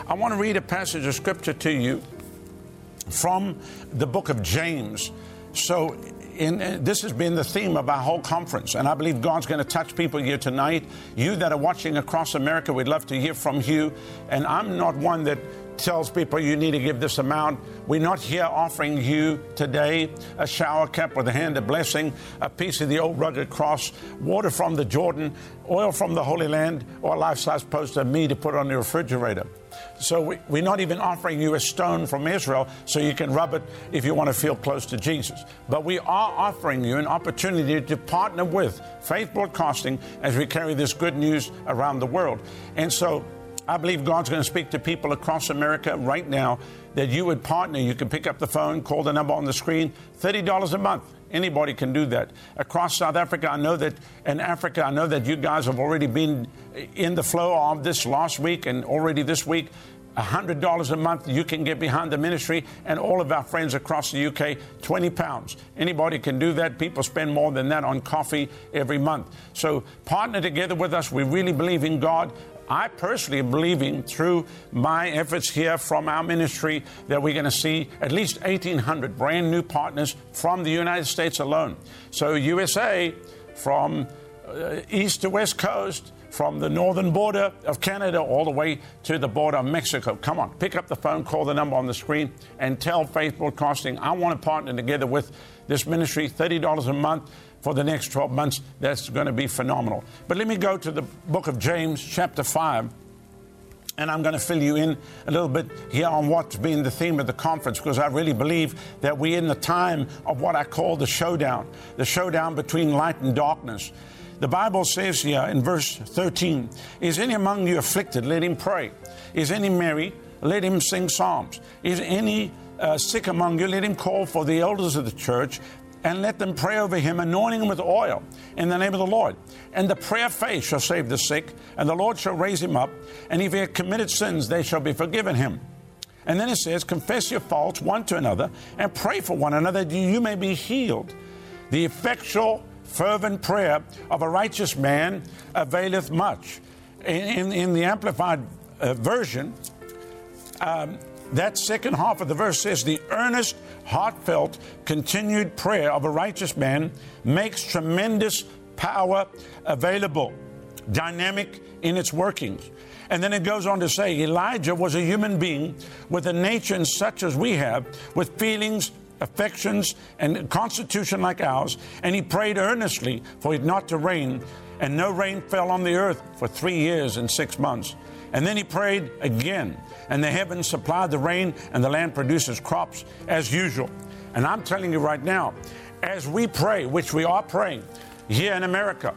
I want to read a passage of scripture to you from the book of James. So this has been the theme of our whole conference, and I believe God's going to touch people here tonight. You that are watching across America, we'd love to hear from you. And I'm not one that tells people you need to give this amount. We're not here offering you today a shower cap with a hand of blessing, a piece of the old rugged cross, water from the Jordan, oil from the Holy Land, or a life-size poster of me to put on your refrigerator. So we're not even offering you a stone from Israel so you can rub it if you want to feel close to Jesus. But we are offering you an opportunity to partner with Faith Broadcasting as we carry this good news around the world. And so I believe God's going to speak to people across America right now that you would partner. You can pick up the phone, call the number on the screen, $30 a month. Anybody can do that. Across South Africa, I know that you guys have already been in the flow of this last week and already this week. $100 a month, you can get behind the ministry, and all of our friends across the UK, £20. Anybody can do that. People spend more than that on coffee every month. So partner together with us. We really believe in God. I personally am believing through my efforts here from our ministry that we're going to see at least 1,800 brand new partners from the United States alone. So USA, from east to west coast, from the northern border of Canada all the way to the border of Mexico. Come on, pick up the phone, call the number on the screen, and tell Faith Broadcasting, I want to partner together with this ministry, $30 a month for the next 12 months. That's going to be phenomenal. But let me go to the book of James, chapter 5. And I'm going to fill you in a little bit here on what's been the theme of the conference, because I really believe that we're in the time of what I call the showdown between light and darkness. The Bible says here in verse 13, is any among you afflicted? Let him pray. Is any merry? Let him sing psalms. Is any sick among you? Let him call for the elders of the church and let them pray over him, anointing him with oil in the name of the Lord. And the prayer of faith shall save the sick, and the Lord shall raise him up. And if he had committed sins, they shall be forgiven him. And then it says, confess your faults one to another and pray for one another that you may be healed. The effectual fervent prayer of a righteous man availeth much. In the Amplified Version, that second half of the verse says, the earnest, heartfelt, continued prayer of a righteous man makes tremendous power available, dynamic in its workings. And then it goes on to say, Elijah was a human being with a nature such as we have, with feelings, affections, and a constitution like ours, and he prayed earnestly for it not to rain, and no rain fell on the earth for 3 years and 6 months. And then he prayed again, and the heavens supplied the rain, and the land produces crops as usual. And I'm telling you right now, as we pray, which we are praying here in America,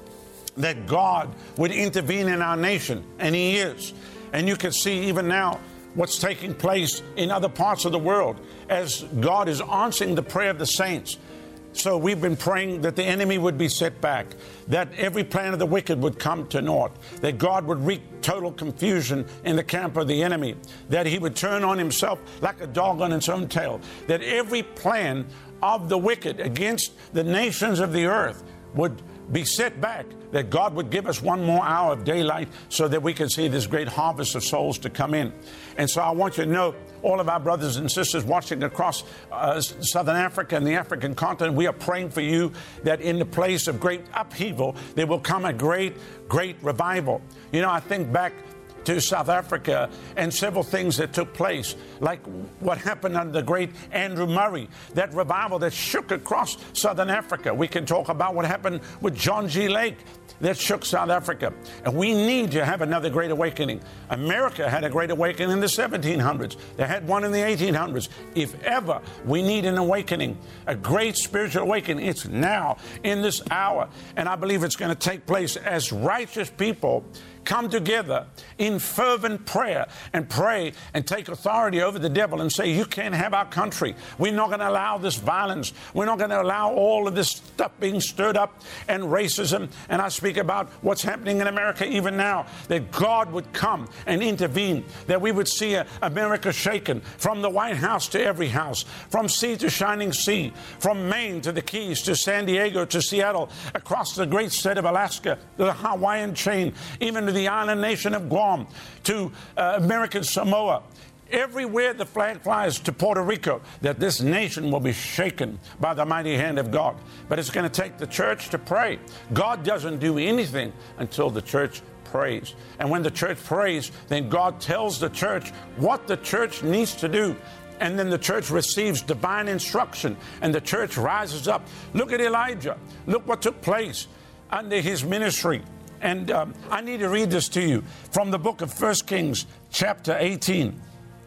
that God would intervene in our nation, and he is. And you can see even now what's taking place in other parts of the world as God is answering the prayer of the saints. So we've been praying that the enemy would be set back, that every plan of the wicked would come to naught, that God would wreak total confusion in the camp of the enemy, that he would turn on himself like a dog on its own tail, that every plan of the wicked against the nations of the earth would be set back, that God would give us one more hour of daylight so that we can see this great harvest of souls to come in. And so I want you to know, all of our brothers and sisters watching across Southern Africa and the African continent, we are praying for you that in the place of great upheaval, there will come a great, great revival. You know, I think back to South Africa and several things that took place, like what happened under the great Andrew Murray, that revival that shook across Southern Africa. We can talk about what happened with John G. Lake that shook South Africa. And we need to have another great awakening. America had a great awakening in the 1700s. They had one in the 1800s. If ever we need an awakening, a great spiritual awakening, it's now in this hour. And I believe it's going to take place as righteous people come together in fervent prayer and pray and take authority over the devil and say, you can't have our country. We're not going to allow this violence. We're not going to allow all of this stuff being stirred up and racism. And I speak about what's happening in America even now, that God would come and intervene, that we would see America shaken from the White House to every house, from sea to shining sea, from Maine to the Keys to San Diego to Seattle, across the great state of Alaska, the Hawaiian chain, even to the island nation of Guam, to American Samoa, everywhere the flag flies, to Puerto Rico, that this nation will be shaken by the mighty hand of God. But it's going to take the church to pray. God doesn't do anything until the church prays. And when the church prays, then God tells the church what the church needs to do. And then the church receives divine instruction, and the church rises up. Look at Elijah. Look what took place under his ministry. And I need to read this to you from the book of 1 Kings, chapter 18.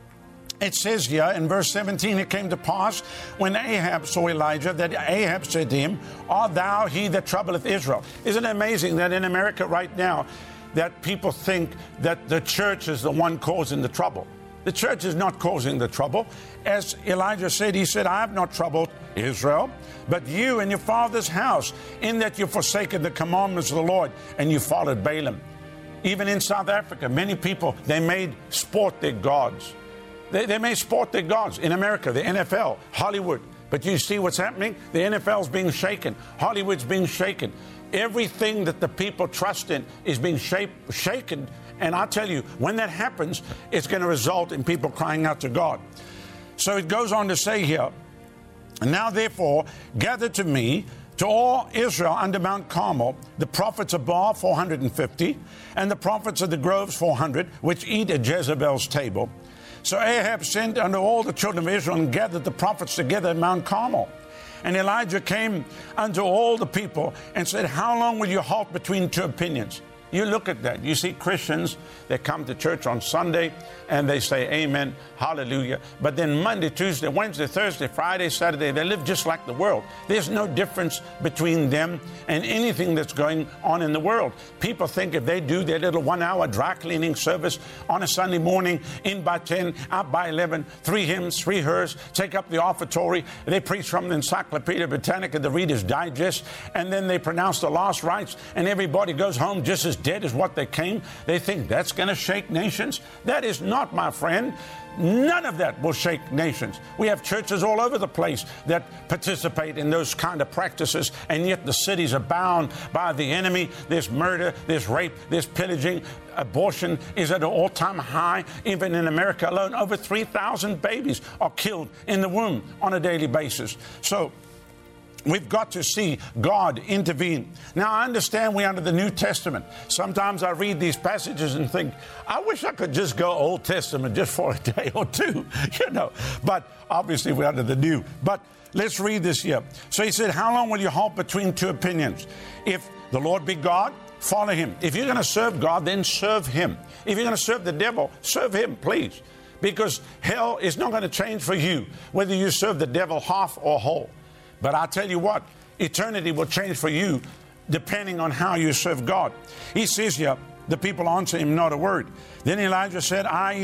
It says here in verse 17, it came to pass when Ahab saw Elijah that Ahab said to him, Art thou he that troubleth Israel? Isn't it amazing that in America right now that people think that the church is the one causing the trouble? The church is not causing the trouble. As Elijah said, he said, I have not troubled Israel, but you and your father's house, in that you forsaken the commandments of the Lord and you followed Balaam. Even in South Africa, many people, they made sport their gods. They may sport their gods. In America, the NFL, Hollywood. But you see what's happening? The NFL's being shaken. Hollywood's being shaken. Everything that the people trust in is being shaken. And I tell you, when that happens, it's going to result in people crying out to God. So it goes on to say here, Now therefore, gather to me, to all Israel under Mount Carmel, the prophets of Baal 450, and the prophets of the groves 400, which eat at Jezebel's table. So Ahab sent unto all the children of Israel and gathered the prophets together at Mount Carmel. And Elijah came unto all the people and said, How long will you halt between two opinions? You look at that. You see Christians, they come to church on Sunday and they say amen, hallelujah. But then Monday, Tuesday, Wednesday, Thursday, Friday, Saturday, they live just like the world. There's no difference between them and anything that's going on in the world. People think if they do their little 1 hour dry cleaning service on a Sunday morning, in by 10, out by 11, 3 hymns, 3 hers, take up the offertory, they preach from the Encyclopedia Britannica, the Reader's Digest, and then they pronounce the last rites, and everybody goes home just as dead as what they came. They think that's going to shake nations. That is not, my friend. None of that will shake nations. We have churches all over the place that participate in those kind of practices, and yet the cities are bound by the enemy. There's murder, there's rape, there's pillaging. Abortion is at an all-time high. Even in America alone, over 3,000 babies are killed in the womb on a daily basis. So we've got to see God intervene. Now, I understand we're under the New Testament. Sometimes I read these passages and think, I wish I could just go Old Testament just for a day or two, But obviously we're under the New. But let's read this here. So he said, How long will you halt between two opinions? If the Lord be God, follow him. If you're going to serve God, then serve him. If you're going to serve the devil, serve him, please. Because hell is not going to change for you, whether you serve the devil half or whole. But I tell you what, eternity will change for you depending on how you serve God. He says here, the people answer him not a word. Then Elijah said,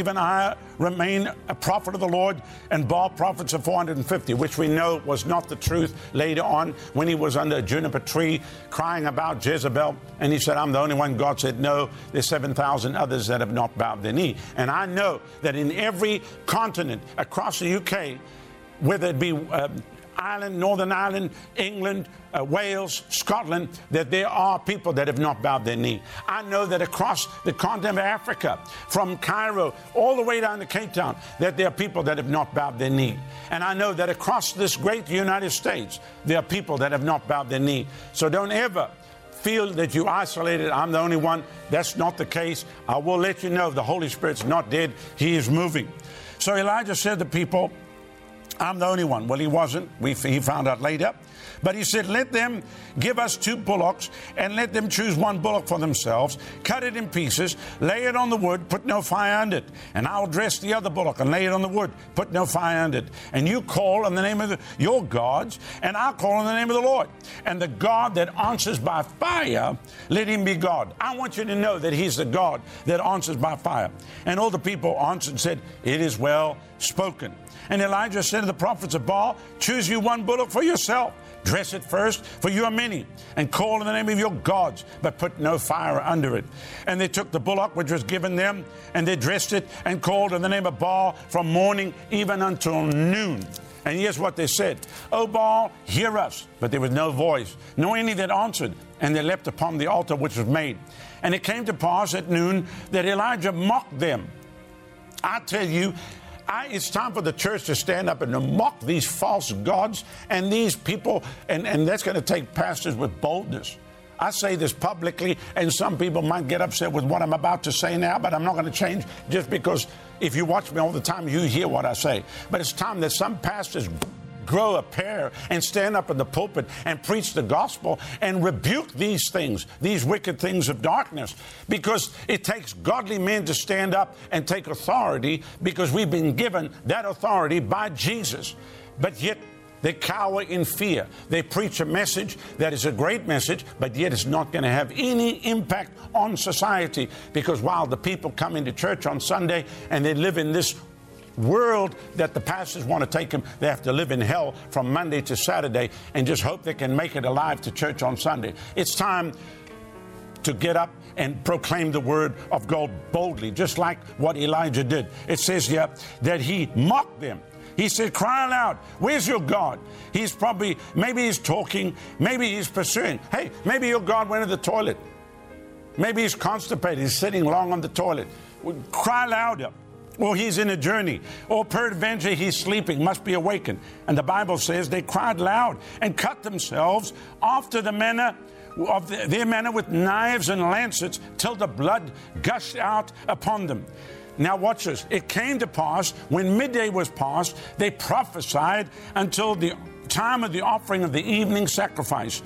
I remain a prophet of the Lord, and Baal prophets of 450, which we know was not the truth later on when he was under a juniper tree crying about Jezebel. And he said, I'm the only one. God said, no, there's 7,000 others that have not bowed their knee. And I know that in every continent across the UK, whether it be Ireland, Northern Ireland, England, Wales, Scotland, that there are people that have not bowed their knee. I know that across the continent of Africa, from Cairo all the way down to Cape Town, that there are people that have not bowed their knee. And I know that across this great United States, there are people that have not bowed their knee. So don't ever feel that you're isolated. I'm the only one. That's not the case. I will let you know the Holy Spirit's not dead. He is moving. So Elijah said to people, I'm the only one. Well, he wasn't. He found out later. But he said, let them give us 2 bullocks and let them choose 1 bullock for themselves, cut it in pieces, lay it on the wood, put no fire under it. And I'll dress the other bullock and lay it on the wood, put no fire under it. And you call on the name of your gods, and I'll call on the name of the Lord. And the God that answers by fire, let him be God. I want you to know that he's the God that answers by fire. And all the people answered and said, it is well spoken. And Elijah said to the prophets of Baal, choose you 1 bullock for yourself. Dress it first, for you are many, and call in the name of your gods, but put no fire under it. And they took the bullock which was given them, and they dressed it, and called in the name of Baal from morning even until noon. And here's what they said. O Baal, hear us. But there was no voice, nor any that answered. And they leapt upon the altar which was made. And it came to pass at noon that Elijah mocked them. I tell you, it's time for the church to stand up and to mock these false gods and these people. And that's going to take pastors with boldness. I say this publicly, and some people might get upset with what I'm about to say now, but I'm not going to change just because if you watch me all the time, you hear what I say. But it's time that some pastors grow a pair and stand up in the pulpit and preach the gospel and rebuke these things, these wicked things of darkness, because it takes godly men to stand up and take authority, because we've been given that authority by Jesus. But yet they cower in fear. They preach a message that is a great message, but yet it's not going to have any impact on society, because while the people come into church on Sunday and they live in this world that the pastors want to take them, they have to live in hell from Monday to Saturday and just hope they can make it alive to church on Sunday. It's time to get up and proclaim the word of God boldly, just like what Elijah did. It says here that he mocked them. He said, cry aloud, where's your God? Maybe he's talking, maybe he's pursuing. Hey, maybe your God went to the toilet. Maybe he's constipated, he's sitting long on the toilet. Cry louder. Or he's in a journey. Or peradventure he's sleeping, must be awakened. And the Bible says they cried loud and cut themselves after the manner of their manner with knives and lancets till the blood gushed out upon them. Now watch this. It came to pass when midday was past, they prophesied until the time of the offering of the evening sacrifice.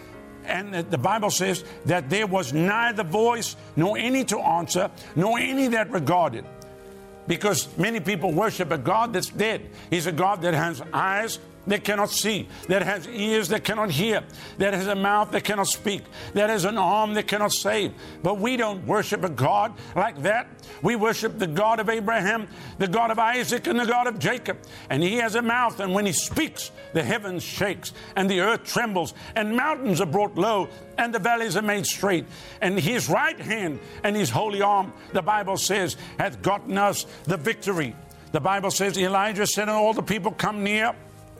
And the Bible says that there was neither voice, nor any to answer, nor any that regarded. Because many people worship a God that's dead. He's a God that has eyes that cannot see, that has ears that cannot hear, that has a mouth that cannot speak, that has an arm that cannot save. But we don't worship a God like that. We worship the God of Abraham, the God of Isaac, and the God of Jacob. And he has a mouth, and when he speaks, the heavens shakes, and the earth trembles, and mountains are brought low, and the valleys are made straight. And his right hand and his holy arm, the Bible says, hath gotten us the victory. The Bible says Elijah said, and all the people come near.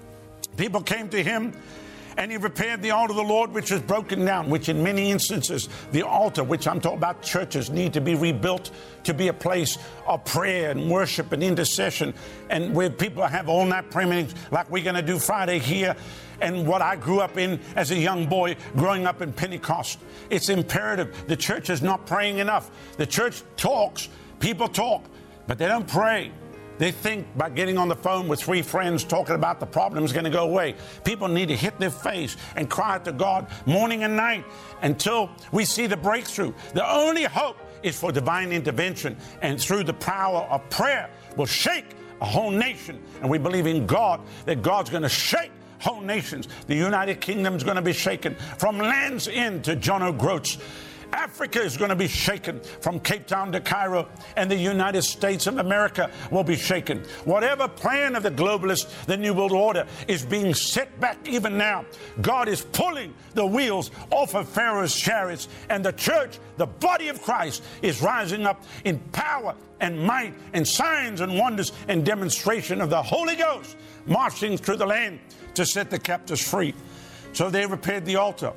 People came to him, and he repaired the altar of the Lord, which was broken down, which in many instances, the altar, which I'm talking about, churches need to be rebuilt to be a place of prayer and worship and intercession, and where people have all-night prayer meetings like we're going to do Friday here, and what I grew up in as a young boy growing up in Pentecost. It's imperative. The church is not praying enough. The church talks, people talk, but they don't pray. They think by getting on the phone with 3 friends talking about the problem is going to go away. People need to hit their face and cry out to God morning and night until we see the breakthrough. The only hope is for divine intervention, and through the power of prayer will shake a whole nation. And we believe in God, that God's going to shake whole nations. The United Kingdom is going to be shaken from Land's End to John O'Groats. Africa is going to be shaken from Cape Town to Cairo, and the United States of America will be shaken. Whatever plan of the globalists, the New World Order, is being set back even now. God is pulling the wheels off of Pharaoh's chariots, and the church, the body of Christ, is rising up in power and might and signs and wonders and demonstration of the Holy Ghost, marching through the land to set the captives free. So they repaired the altar.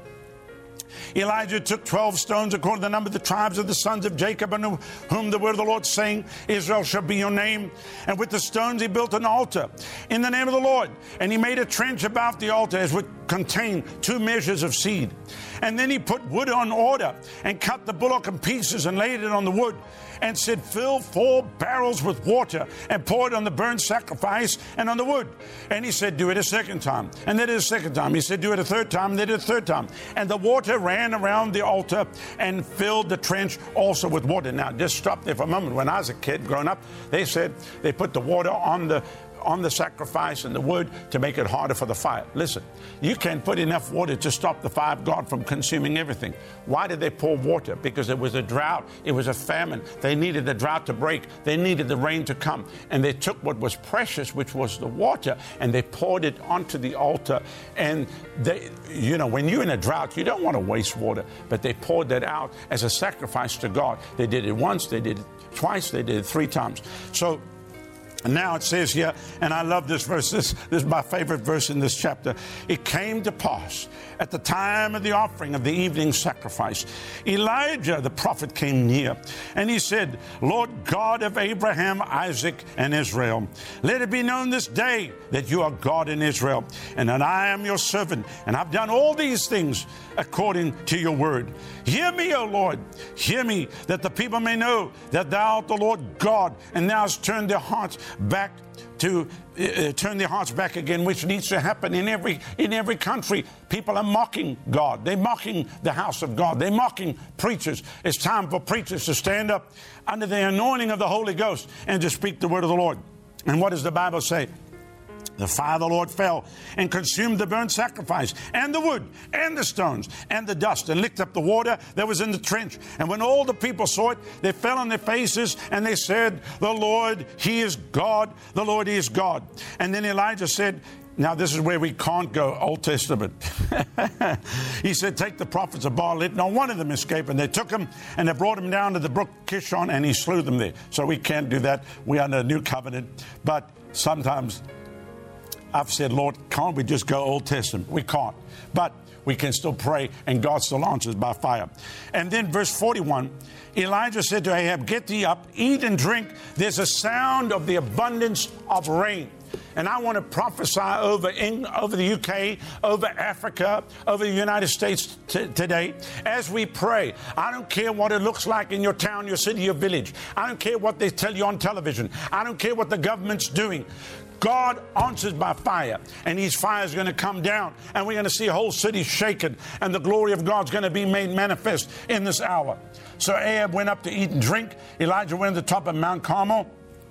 Elijah took 12 stones according to the number of the tribes of the sons of Jacob, unto whom the word of the Lord, saying, Israel shall be your name. And with the stones he built an altar in the name of the Lord. And he made a trench about the altar as would contain 2 measures of seed. And then he put wood on order and cut the bullock in pieces and laid it on the wood, and said, fill 4 barrels with water and pour it on the burnt sacrifice and on the wood. And he said, do it a second time. And they did a second time. He said, do it a third time. And they did a third time. And the water ran around the altar and filled the trench also with water. Now, just stop there for a moment. When I was a kid growing up, they said they put the water on the sacrifice and the wood to make it harder for the fire. Listen, you can't put enough water to stop the fire of God from consuming everything. Why did they pour water? Because it was a drought. It was a famine. They needed the drought to break. They needed the rain to come. And they took what was precious, which was the water, and they poured it onto the altar. And they, when you're in a drought, you don't want to waste water, but they poured that out as a sacrifice to God. They did it once, they did it twice, they did it 3 times. So And now it says here, and I love this verse, this is my favorite verse in this chapter. It came to pass at the time of the offering of the evening sacrifice, Elijah the prophet came near, and he said, Lord God of Abraham, Isaac, and Israel, let it be known this day that you are God in Israel, and that I am your servant, and I've done all these things according to your word. Hear me, O Lord, hear me, that the people may know that thou art the Lord God, and thou hast turned their hearts back to turn their hearts back again, which needs to happen in every country. People are mocking God. They're mocking the house of God. They're mocking preachers. It's time for preachers to stand up under the anointing of the Holy Ghost and to speak the word of the Lord. And what does the Bible say? The fire of the Lord fell and consumed the burnt sacrifice and the wood and the stones and the dust and licked up the water that was in the trench. And when all the people saw it, they fell on their faces and they said, the Lord, He is God. The Lord, He is God. And then Elijah said, now this is where we can't go, Old Testament. He said, take the prophets of Baal, let not one of them escape. And they took him and they brought him down to the brook Kishon and he slew them there. So we can't do that. We are under a new covenant. But sometimes I've said, Lord, can't we just go Old Testament? We can't. But we can still pray, and God still answers by fire. And then verse 41, Elijah said to Ahab, get thee up, eat and drink. There's a sound of the abundance of rain. And I want to prophesy over the UK, over Africa, over the United States today. As we pray, I don't care what it looks like in your town, your city, your village. I don't care what they tell you on television. I don't care what the government's doing. God answers by fire, and His fire is going to come down, and we're going to see a whole city shaken, and the glory of God's going to be made manifest in this hour. So Ahab went up to eat and drink. Elijah went to the top of Mount Carmel.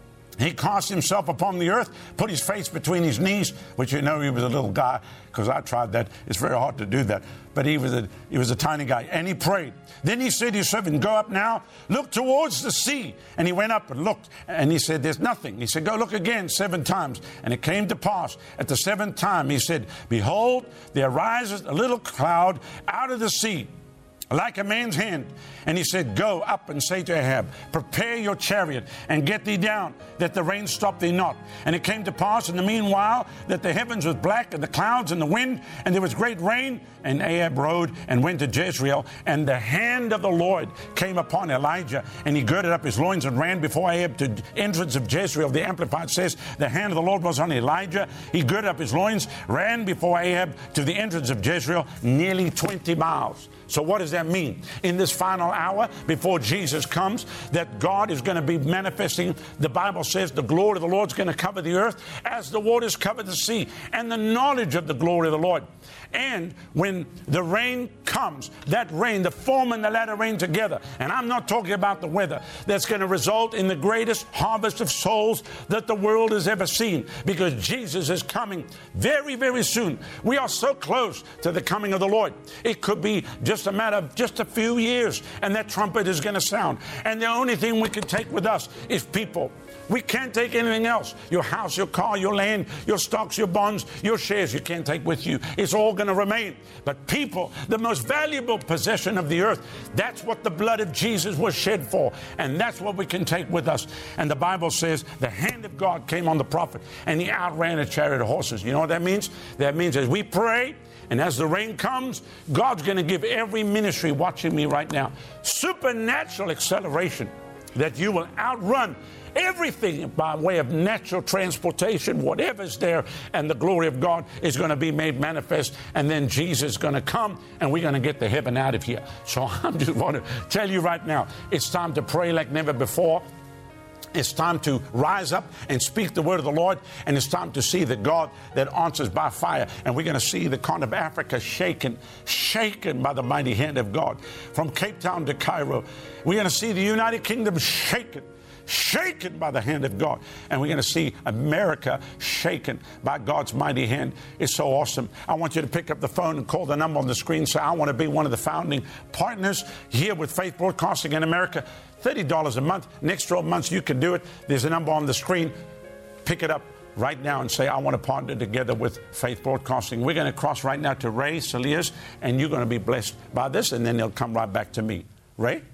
He cast himself upon the earth, put his face between his knees, which you know he was a little guy, because I tried that. It's very hard to do that. But he was a tiny guy, and he prayed. Then he said to his servant, go up now, look towards the sea. And he went up and looked, and he said, there's nothing. He said, go look again 7 times. And it came to pass at the 7th time, he said, behold, there arises a little cloud out of the sea, like a man's hand. And he said, go up and say to Ahab, prepare your chariot and get thee down, that the rain stop thee not. And it came to pass in the meanwhile that the heavens was black and the clouds and the wind, and there was great rain. And Ahab rode and went to Jezreel, and the hand of the Lord came upon Elijah, and he girded up his loins and ran before Ahab to the entrance of Jezreel. The Amplified says the hand of the Lord was on Elijah. He girded up his loins, ran before Ahab to the entrance of Jezreel, nearly 20 miles. So what does that mean? In this final hour before Jesus comes, that God is going to be manifesting. The Bible says the glory of the Lord is going to cover the earth as the waters cover the sea, and the knowledge of the glory of the Lord. And when the rain comes, that rain, the former and the latter rain together, and I'm not talking about the weather, that's going to result in the greatest harvest of souls that the world has ever seen, because Jesus is coming very, very soon. We are so close to the coming of the Lord. It could be just a matter of just a few years, and that trumpet is going to sound. And the only thing we can take with us is people. We can't take anything else. Your house, your car, your land, your stocks, your bonds, your shares, you can't take with you. It's all going to remain. But people, the most valuable possession of the earth, that's what the blood of Jesus was shed for. And that's what we can take with us. And the Bible says the hand of God came on the prophet, and he outran a chariot of horses. You know what that means? That means as we pray, and as the rain comes, God's going to give every ministry watching me right now supernatural acceleration, that you will outrun everything by way of natural transportation, whatever's there, and the glory of God is going to be made manifest, and then Jesus is going to come, and we're going to get the heaven out of here. So I just want to tell you right now, it's time to pray like never before. It's time to rise up and speak the word of the Lord, and it's time to see the God that answers by fire. And we're going to see the continent of Africa shaken by the mighty hand of God. From Cape Town to Cairo, we're going to see the United Kingdom shaken by the hand of God. And we're going to see America shaken by God's mighty hand. It's so awesome. I want you to pick up the phone and call the number on the screen. Say, I want to be one of the founding partners here with Faith Broadcasting in America. $30 a month. Next 12 months, you can do it. There's a number on the screen. Pick it up right now and say, I want to partner together with Faith Broadcasting. We're going to cross right now to Ray Saliers, and you're going to be blessed by this, and then they'll come right back to me. Ray?